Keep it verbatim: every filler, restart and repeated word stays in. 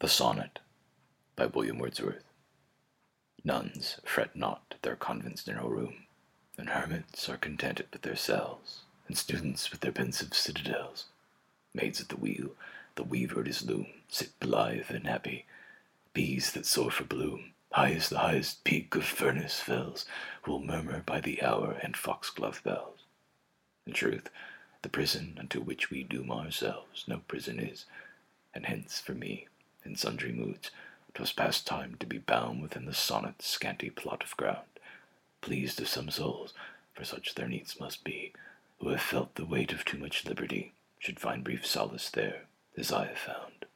The Sonnet by William Wordsworth. Nuns fret not at their convent's narrow room, and hermits are contented with their cells, and students with their pensive citadels. Maids at the wheel, the weaver at his loom, sit blithe and happy. Bees that soar for bloom, high as the highest peak of furnace fells, will murmur by the hour and foxglove bells. In truth, the prison unto which we doom ourselves no prison is, and hence for me, in sundry moods, 'twas pastime to be bound within the sonnet's scanty plot of ground, pleased of some souls, for such their needs must be, who have felt the weight of too much liberty, should find brief solace there, as I have found.